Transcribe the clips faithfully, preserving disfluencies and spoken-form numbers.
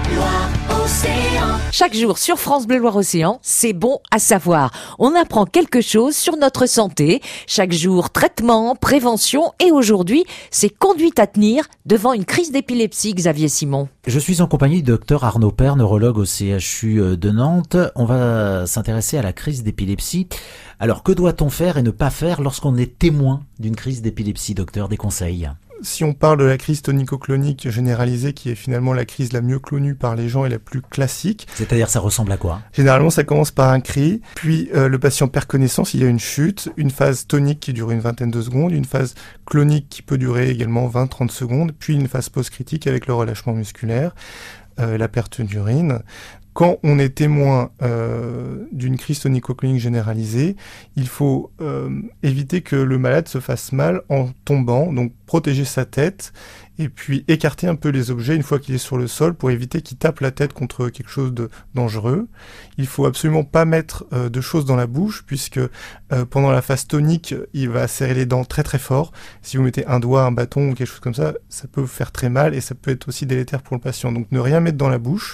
Loire-Océan. Chaque jour sur France Bleu Loire-Océan, c'est bon à savoir. On apprend quelque chose sur notre santé. Chaque jour, traitement, prévention et aujourd'hui, c'est conduite à tenir devant une crise d'épilepsie, Xavier Simon. Je suis en compagnie du docteur Arnaud Père, neurologue au C H U de Nantes. On va s'intéresser à la crise d'épilepsie. Alors, que doit-on faire et ne pas faire lorsqu'on est témoin d'une crise d'épilepsie, docteur? Des conseils? Si on parle de la crise tonico-clonique généralisée, qui est finalement la crise la mieux connue par les gens et la plus classique. C'est-à-dire, ça ressemble à quoi? Généralement, ça commence par un cri, puis euh, le patient perd connaissance, il y a une chute, une phase tonique qui dure une vingtaine de secondes, une phase clonique qui peut durer également vingt à trente secondes, puis une phase post-critique avec le relâchement musculaire, euh, la perte d'urine. Quand on est témoin euh, d'une crise tonico-clonique généralisée, il faut euh, éviter que le malade se fasse mal en tombant, donc protéger sa tête et puis écarter un peu les objets une fois qu'il est sur le sol pour éviter qu'il tape la tête contre quelque chose de dangereux. Il faut absolument pas mettre euh, de choses dans la bouche puisque euh, pendant la phase tonique, il va serrer les dents très très fort. Si vous mettez un doigt, un bâton ou quelque chose comme ça, ça peut faire très mal et ça peut être aussi délétère pour le patient. Donc ne rien mettre dans la bouche.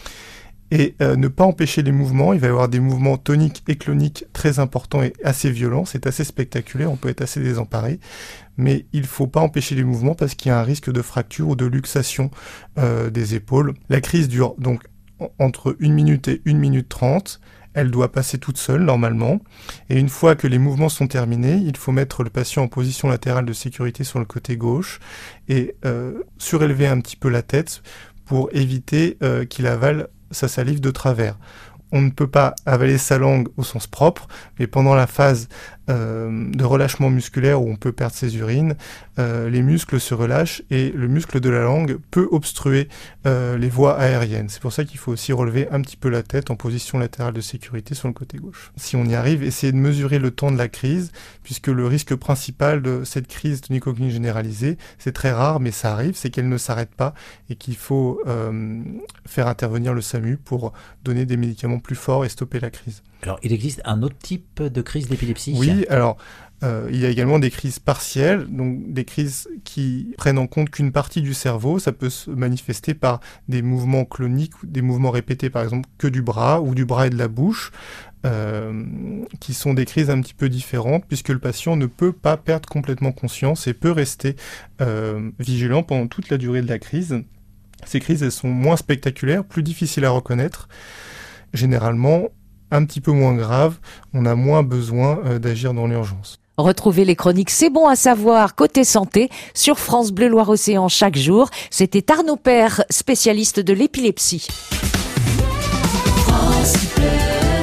Et euh, ne pas empêcher les mouvements. Il va y avoir des mouvements toniques et cloniques très importants et assez violents. C'est assez spectaculaire, on peut être assez désemparé. Mais il ne faut pas empêcher les mouvements parce qu'il y a un risque de fracture ou de luxation euh, des épaules. La crise dure donc entre une minute et une minute trente. Elle doit passer toute seule normalement. Et une fois que les mouvements sont terminés, il faut mettre le patient en position latérale de sécurité sur le côté gauche et euh, surélever un petit peu la tête pour éviter euh, qu'il avale sa salive de travers. On ne peut pas avaler sa langue au sens propre, mais pendant la phase euh, de relâchement musculaire où on peut perdre ses urines, euh, les muscles se relâchent et le muscle de la langue peut obstruer euh, les voies aériennes. C'est pour ça qu'il faut aussi relever un petit peu la tête en position latérale de sécurité sur le côté gauche. Si on y arrive, essayez de mesurer le temps de la crise, puisque le risque principal de cette crise tonico-clonique généralisée, c'est très rare, mais ça arrive, c'est qu'elle ne s'arrête pas et qu'il faut euh, faire intervenir le SAMU pour donner des médicaments plus forts et stopper la crise. Alors, il existe un autre type de crise d'épilepsie? Oui, alors euh, il y a également des crises partielles, donc des crises qui prennent en compte qu'une partie du cerveau. Ça peut se manifester par des mouvements cloniques, des mouvements répétés, par exemple, que du bras ou du bras et de la bouche, euh, qui sont des crises un petit peu différentes, puisque le patient ne peut pas perdre complètement conscience et peut rester euh, vigilant pendant toute la durée de la crise. Ces crises, elles sont moins spectaculaires, plus difficiles à reconnaître. Généralement, un petit peu moins grave, on a moins besoin euh, d'agir dans l'urgence. Retrouvez les chroniques C'est bon à savoir côté santé sur France Bleu Loire-Océan chaque jour. C'était Arnaud Père, spécialiste de l'épilepsie. France Bleu.